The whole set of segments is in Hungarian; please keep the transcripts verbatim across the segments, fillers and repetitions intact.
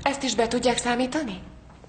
Ezt is be tudják számítani?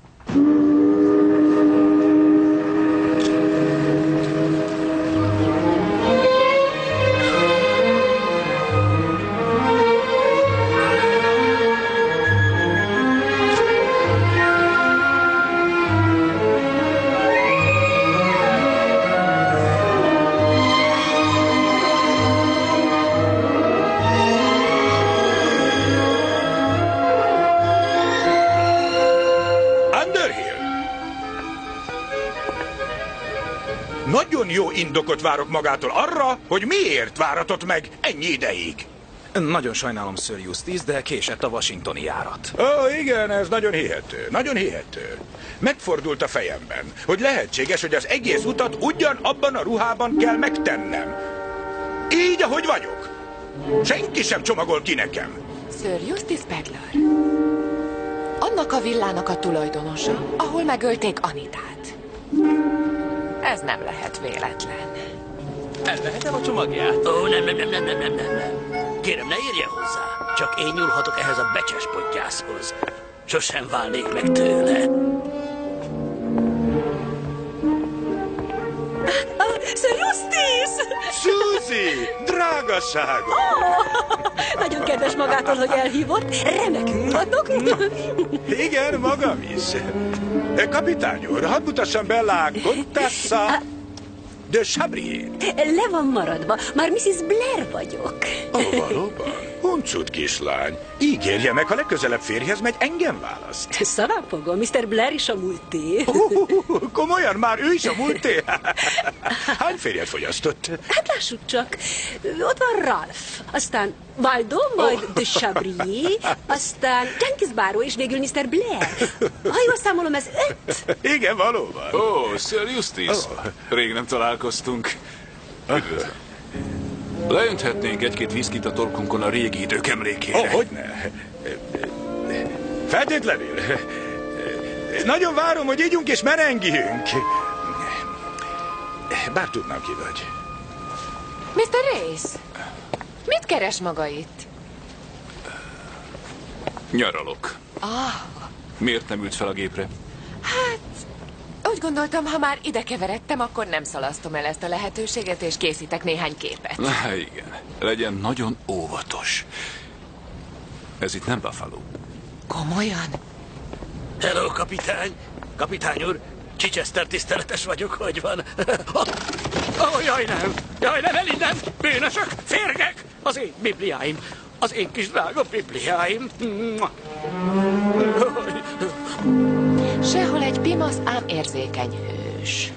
Nagyon jó indokot várok magától arra, hogy miért váratott meg ennyi ideig. Nagyon sajnálom, Sir Eustace, de késett a washingtoni járat. Ó, igen, ez nagyon hihető, nagyon hihető. Megfordult a fejemben, hogy lehetséges, hogy az egész utat ugyanabban a ruhában kell megtennem. Így, ahogy vagyok. Senki sem csomagol ki nekem. Sir Eustace Badler. Annak a villának a tulajdonosa, ahol megölték Anitát. Ez nem lehet véletlen. Elvehetem a csomagját? Ó, nem, nem, nem, nem, nem, nem, nem, nem. Kérem, ne érje hozzá. Csak én nyúlhatok ehhez a becses podgyászhoz. Sosem válnék meg tőle. Sir Eustace! Suzy! Drágaságom! Oh, nagyon kedves magától, hogy elhívott. Remekül vannak. Igen, magam is. Kapitány úr, hadd mutassam be la Contessa de Chabrier. Le van maradva. Már missus Blair vagyok. Ó, oh, valóban? Huncut kislány. Ígérje meg, ha legközelebb férjhez megy, engem választ. Szarapogom, miszter Blair is a múlté. Uh, komolyan, már ő is a múlté? Hány férjet fogyasztott? Hát lássuk csak. Ott van Ralph, aztán Waldo, majd oh. de Chabrier, aztán Jenkins Barrow, és végül miszter Blair. Ha jól számolom, ez öt. Igen, valóban. Ó, oh, Sir Eustace. Oh. Rég nem találkoztunk. Üdvözlöm. Leönthetnénk egy-két viszkit a torkunkon a régi idők emlékére. Ó, oh, hogyne. Feltétlenül. Nagyon várom, hogy ígyunk és merengjünk. Bár tudnám, ki vagy. miszter Race, mit keres maga itt? Nyaralok. Ah. Miért nem ült fel a gépre? Hát, úgy gondoltam, ha már ide keveredtem, akkor nem szalasztom el ezt a lehetőséget, és készítek néhány képet. Na, igen. Legyen nagyon óvatos. Ez itt nem Buffalo. Komolyan? Hello, kapitány. Kapitány úr, Chichester tiszteletes vagyok, hogy van? Ó, oh, jaj nem, jaj nem, el innen! Bűnösök, férgek! Az én bibliáim, az én kis drága bibliáim. Sehol egy pimasz, ám érzékeny hős.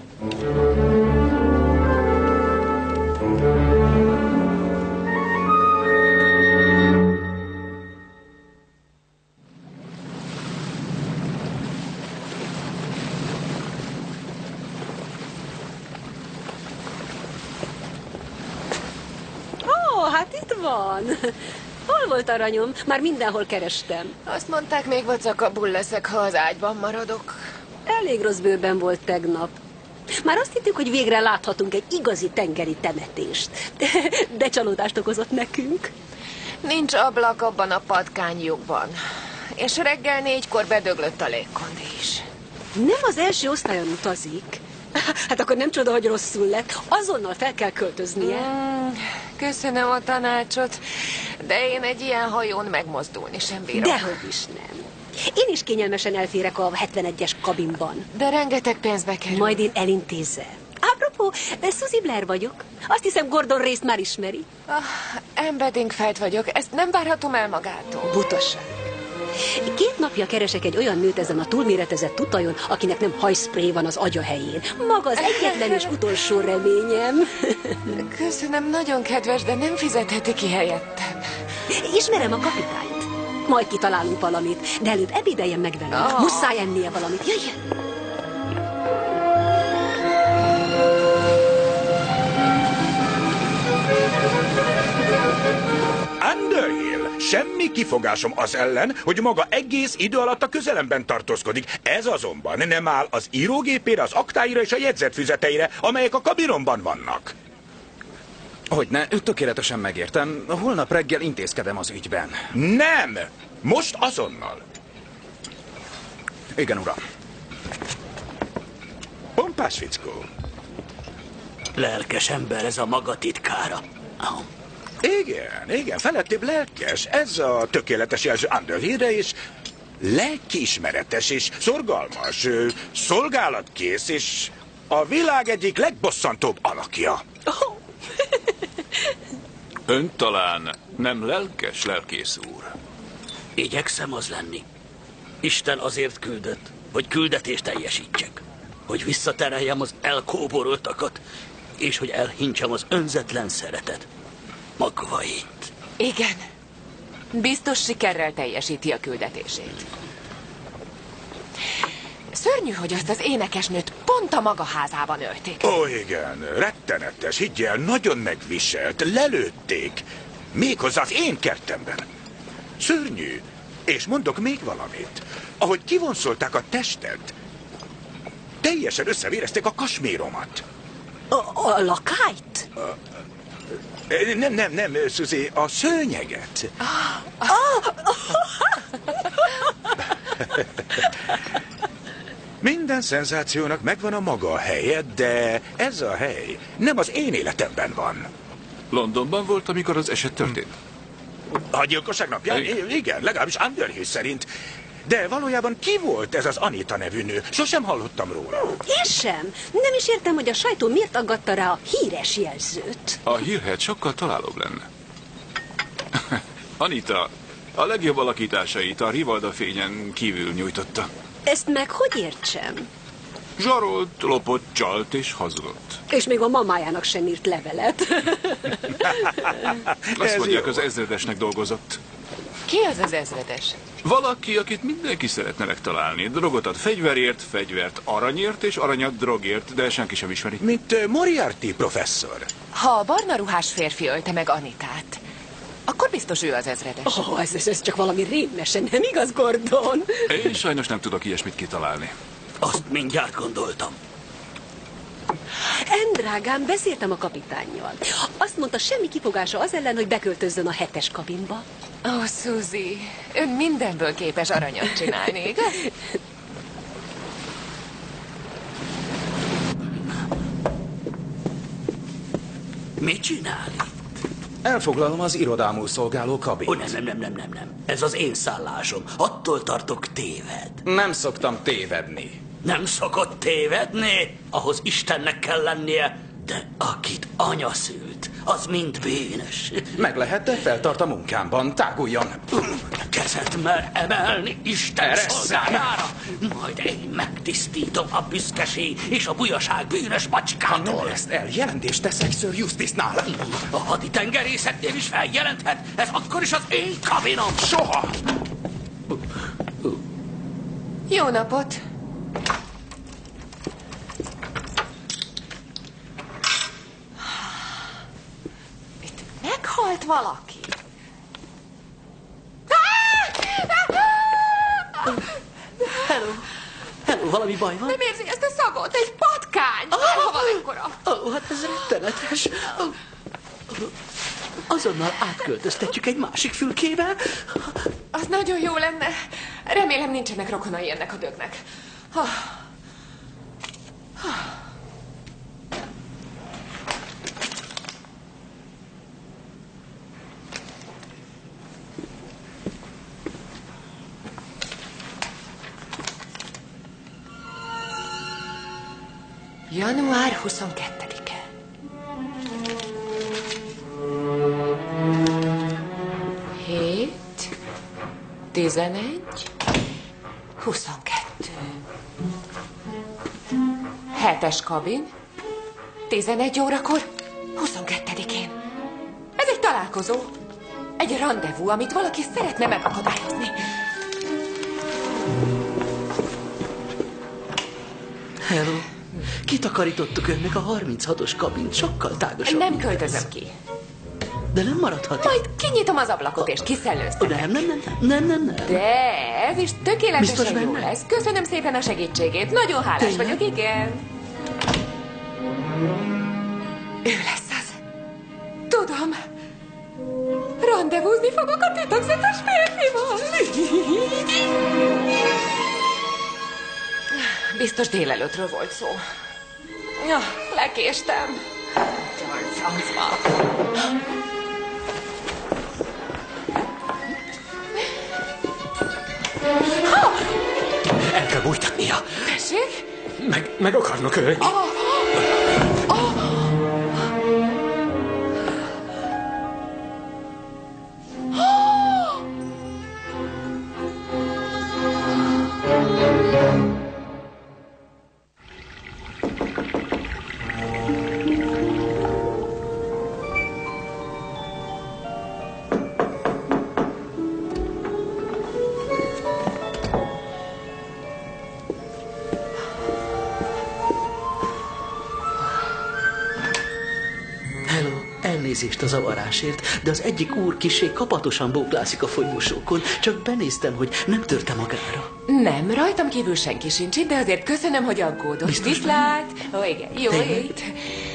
Ó, hát itt van. Hol volt aranyom? Már mindenhol kerestem. Azt mondták, még vacakabbul leszek, ha az ágyban maradok. Elég rossz bőrben volt tegnap. Már azt hittük, hogy végre láthatunk egy igazi tengeri temetést. De, de csalódást okozott nekünk. Nincs ablak abban a patkányjukban. És reggel négykor bedöglött a légkondi is. Nem az első osztályon utazik. Hát akkor nem csoda, hogy rosszul lett. Azonnal fel kell költöznie. Mm, köszönöm a tanácsot, de én egy ilyen hajón megmozdulni sem bírom. Dehogy is nem. Én is kényelmesen elférek a hetvenegyes kabinban. De rengeteg pénzbe kerül. Majd én elintézem. Apropó, Suzy Blair vagyok. Azt hiszem, Gordon Race-t már ismeri. Ah, Embeddingfeld vagyok. Ezt nem várhatom el magától. Butaság. Két napja keresek egy olyan nőt ezen a túlméretezett utajon, akinek nem hajszpré van az agya helyén. Maga az egyetlen és utolsó reményem. Köszönöm, nagyon kedves, de nem fizetheti ki helyettem. Ismerem a kapitányt. Majd kitalálunk valamit, de előbb ebédeljen meg velünk. Oh. Muszáj ennie valamit. Jöjjön! Underhill, semmi kifogásom az ellen, hogy maga egész idő alatt a közelemben tartózkodik. Ez azonban nem áll az írógépére, az aktáira és a jegyzetfüzeteire, amelyek a kabinomban vannak. Hogyne, tökéletesen megértem. Holnap reggel intézkedem az ügyben. Nem! Most azonnal! Igen, uram. Pompás fickó. Lelkes ember ez a maga titkára. Oh. Igen, igen, felettébb lelkes. Ez a tökéletes jelző Underhillre, és lelkiismeretes és szorgalmas, ö, szolgálatkész, és a világ egyik legbosszantóbb alakja. Oh. Ön talán nem lelkes, lelkész úr? Igyekszem az lenni. Isten azért küldött, hogy küldetést teljesítsek. Hogy visszatereljem az elkóboroltakat, és hogy elhintsem az önzetlen szeretet magvait. Igen. Biztos sikerrel teljesíti a küldetését. Szörnyű, hogy azt az énekesnőt pont a maga házában ölték. Ó, igen, rettenetes, higgyel, nagyon megviselt, lelőtték. Méghozzá az én kertemben. Szörnyű. És mondok még valamit. Ahogy kivonszolták a testet, teljesen összevérezték a kasméromat. A, a lakályt? Nem, nem, nem, Suzy, a szőnyeget. Minden szenzációnak megvan a maga helye, de ez a hely nem az én életemben van. Londonban volt, amikor az eset történt? A gyilkosság napján? Igen. Igen, legalábbis Underhill szerint. De valójában ki volt ez az Anita nevű nő? Sosem hallottam róla. Én sem. Nem is értem, hogy a sajtó miért aggatta rá a híres jelzőt. A hírhet sokkal találóbb lenne. Anita a legjobb alakításait a Rivalda fényen kívül nyújtotta. Ezt meg hogy értsem? Zsarolt, lopott, csalt és hazudott. És még a mamájának sem írt levelet. Azt Ez mondják, jó. az ezredesnek dolgozott. Ki az az ezredes? Valaki, akit mindenki szeretne megtalálni. Drogot ad fegyverért, fegyvert aranyért, és aranyat drogért, de senki sem ismeri. Mint uh, Moriarty professzor. Ha a barna ruhás férfi ölte meg Anitát, akkor biztos ő az ezredes. Ó, oh, ez, ez, ez csak valami rémesen, nem igaz, Gordon? Én sajnos nem tudok ilyesmit kitalálni. Azt mindjárt gondoltam. En, drágám, beszéltem a kapitánnyal. Azt mondta, semmi kifogása az ellen, hogy beköltözzön a hetes kabinba. Ó, oh, Suzy, ön mindenből képes aranyat csinálni, igaz? Mit csinál? Elfoglalom az irodámul szolgáló Ó, kabint. nem, nem, nem, nem, nem, nem. Ez az én szállásom. Attól tartok téved. Nem szoktam tévedni. Nem szokott tévedni? Ahhoz Istennek kell lennie. De akit anya szült, az mind bűnös. Meg lehet, de feltart a munkámban. Táguljon! Kezet mer emelni Isten Eresszem! szolgájára. Majd én megtisztítom a büszkeség és a bujaság bűnös Ha macskától. nem ezt el, jelentést teszek Sir Eustace-nál. A haditengerészetnél is feljelenthet. Ez akkor is az én kabinom. Soha! Jó napot! Itt meghalt valaki. Hello. Hello, valami baj van? Nem érzi ezt a szagot? Egy patkány! Ha van ekkora? Ó, hát ez rettenetes. Ó, azonnal átköltöztetjük egy másik fülkébe. Az nagyon jó lenne. Remélem nincsenek rokonai ennek a dögnek. Ha. január huszonkettedike. Hét, tizenegy, huszonkettő. Hetes kabin, tizenegy órakor, huszonkettedikén. Ez egy találkozó. Egy randevú, amit valaki szeretne megakadályozni. Hello. Kitakarítottuk önnek a harminchatos kabint, sokkal tágasabb. Nem költözöm ki. De nem maradhat. Majd kinyitom az ablakot és Ó, kiszellőztetek. nem, nem, nem, nem, nem, nem. De ez is Biztos tökéletesen jó benne? lesz. Köszönöm szépen a segítségét. Nagyon hálás Tényleg? vagyok, igen. Ő lesz az. Tudom. Randevúzni fogok a titokzatos férfival. Biztos délelőttről volt szó. Ja, lekéstem. Darn francba. El kell bújtatnia. Tessék? Meg, meg akarnak ölni. Oh, oh, oh. Elnézést a zavarásért, de az egyik úr kissé kapatosan bóklászik a folyósókon. Csak benéztem, hogy nem törte magára. Nem, rajtam kívül senki sincs itt, de azért köszönöm, hogy aggódott. Biztos Viszlát! Ó, igen, jó Tényleg? ét!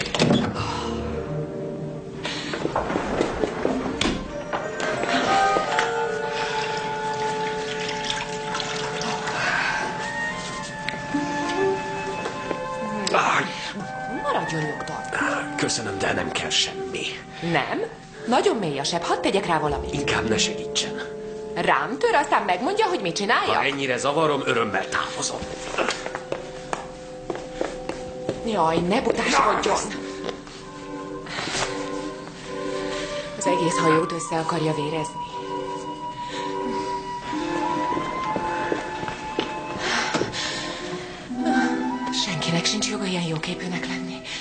Maradjon nyugton. Köszönöm, de nem kell semmi. Nem? Nagyon mély a seb, hadd tegyek rá valamit. Inkább ne segítsen. Rám tör, aztán megmondja, hogy mit Ha csinálja? ennyire zavarom, örömmel távozom. Jaj, ne butáskodjon! Az egész hajót össze akarja vérezni. Senkinek sincs joga ilyen jóképűnek lenni.